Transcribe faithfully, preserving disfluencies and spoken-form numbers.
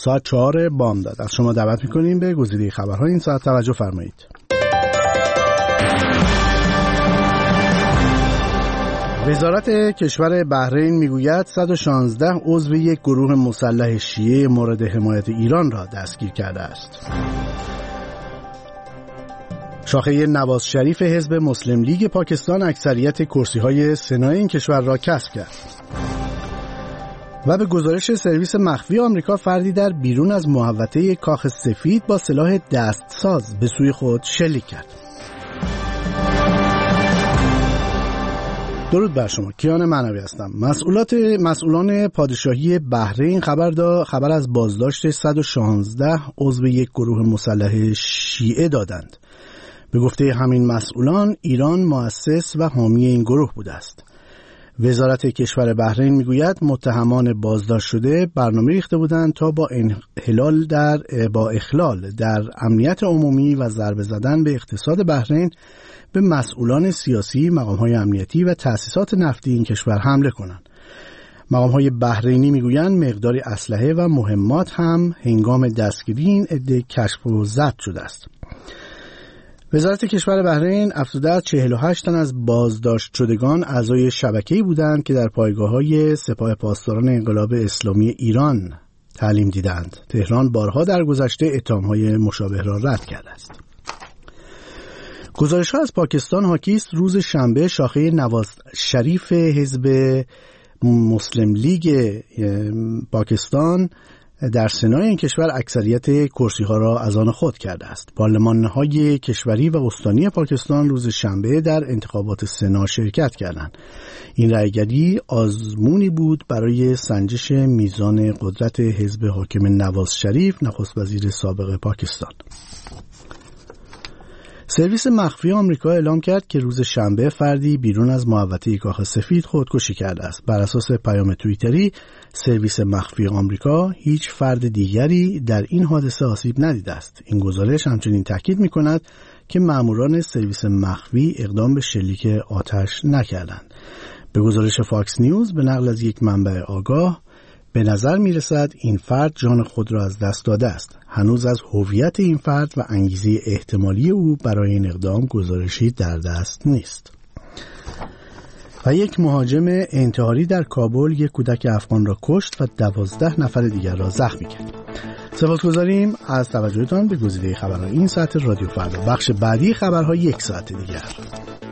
ساعت چهار بامداد. از شما دعوت میکنیم به گزیده خبرهای این ساعت توجه فرمایید. وزارت کشور بحرین میگوید صد و شانزده عضو یک گروه مسلح شیعه مورد حمایت ایران را دستگیر کرده است. شاخه نواز شریف حزب مسلم لیگ پاکستان اکثریت کرسی‌های سنای این کشور را کسب کرد. و به گزارش سرویس مخفی آمریکا، فردی در بیرون از محوطه کاخ سفید با سلاح دستساز به سوی خود شلیک کرد. درود بر شما، کیان معنوی هستم. مسئولات مسئولان پادشاهی بحرین خبر دا خبر از بازداشت صد و شانزده عضو یک گروه مسلح شیعه دادند. به گفته همین مسئولان، ایران مؤسس و حامی این گروه بوده است. وزارت کشور بحرین میگوید متهمان بازداشت شده برنامه ریخته بودند تا با انحلال در با اخلال در امنیت عمومی و ضربه زدن به اقتصاد بحرین به مسئولان سیاسی، مقام‌های امنیتی و تأسیسات نفتی این کشور حمله کنند. مقام‌های بحرینی میگویند مقداری اسلحه و مهمات هم هنگام دستگیری این عده کشف و ضبط شده است. وزارت کشور بحرین افزوده است چهل و هشت تن از بازداشت شدگان اعضای شبکه‌ای بودند که در پایگاه‌های سپاه پاسداران انقلاب اسلامی ایران تعلیم دیدند. تهران بارها در گذشته اتهام‌های مشابه را رد کرده است. گزارش‌ها از پاکستان حاکی است روز شنبه شاخه نواز شریف حزب مسلم لیگ پاکستان در سنای این کشور اکثریت کرسی‌ها را از آن خود کرده است. پارلمان‌های کشوری و استانی پاکستان روز شنبه در انتخابات سنا شرکت کردند. این رأیگیری آزمونی بود برای سنجش میزان قدرت حزب حاکم نواز شریف، نخست وزیر سابق پاکستان. سرویس مخفی آمریکا اعلام کرد که روز شنبه فردی بیرون از محوطه کاخ سفید خودکشی کرده است. بر اساس پیام توییتری سرویس مخفی آمریکا، هیچ فرد دیگری در این حادثه آسیب ندیده است. این گزارش همچنین تاکید می‌کند که ماموران سرویس مخفی اقدام به شلیک آتش نکردند. به گزارش فاکس نیوز به نقل از یک منبع آگاه، به نظر می رسد این فرد جان خود را از دست داده است. هنوز از هویت این فرد و انگیزه احتمالی او برای این اقدام گزارشی در دست نیست. و یک مهاجم انتحاری در کابل یک کودک افغان را کشت و دوازده نفر دیگر را زخمی کرد. سپاسگزاریم از توجهتان به گزیده خبرهای این ساعت رادیو فردا. بخش بعدی خبرها یک ساعت دیگر.